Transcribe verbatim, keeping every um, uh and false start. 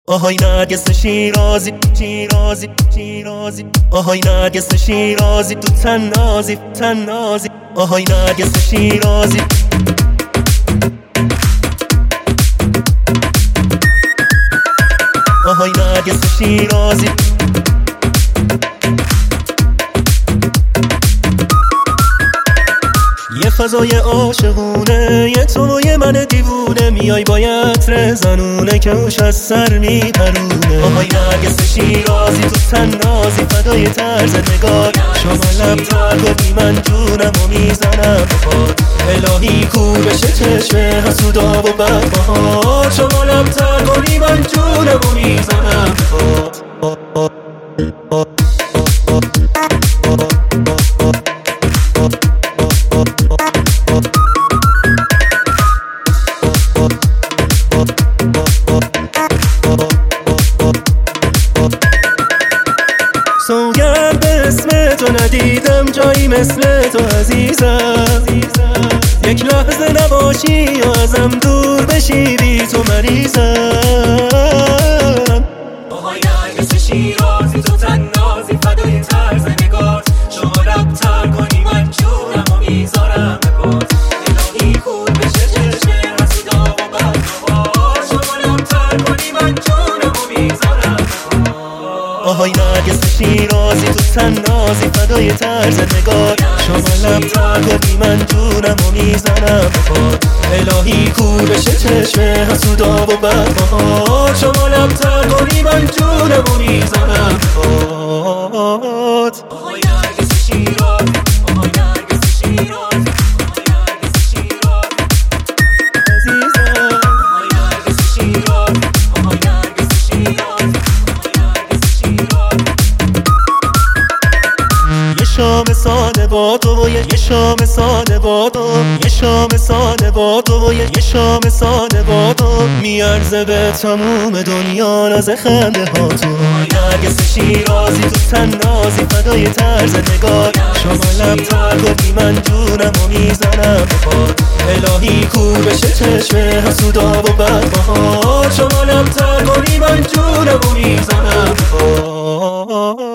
آهای نرگس شیرازی شیرازی شیرازی آهای نرگس شیرازی تو تنازی تنازی آهای نرگس شیرازی آهای نرگس شیرازی یه فضای عاشقونه، یه تو و یه من دیوونه، میای با یه عطر زنونه که اوش از سر میپرونه. آهای نرگس شیرازی تو تنازی، فدای طرز نگار، شما لب تر کنی من جونم و میزنم بخار. الهی کو بشه چشم حسودا و بدبهار، شما لب تر کنی من جونم و میزنم بخار. سوگند به اسم تو ندیدم جایی مثل تو عزیزم. یک لحظه نباشی و ازم دور بشی، بی تو مریضم. آهای نرگس شیرازی تو تنازی، فدای طرز نگار، شما لب تر کنی من جونم و میذارم به پات. الهی خود بشه چشم حسودا و بدبهار، شما لب تر کنی من جونم و میذارم به پات. آهای نرگس شیرازی تو تنازی، فدای طرز نگار، شما لب تر کنی من جونم و میزنم به پات. الهی کو بشه چشم حسودا و بدبهار، شما لب تر کنی من جونم و میزنم به پات. آهای نرگس شیرازی، آهای نرگس شیرازی، آهای نرگس شیرازی عزیزم. آهای نرگس شیرازی، آهای نرگس شیرازی، آهای نرگس شیرازی. یه شام ساده با تو و یه شام ساده با تو، یه شام ساده با تو و یه شام ساده با تو، میارزه به تموم دنیا ناز خنده ها تو. آهای نرگس شیرازی تو تنازی، فدای طرز نگار، شما لب تر کنی من جونم و میزنم به پات. الهی کو بشه چشم حسودا و بدبهار، شما لب تر کنی من جونم و میزنم به پات.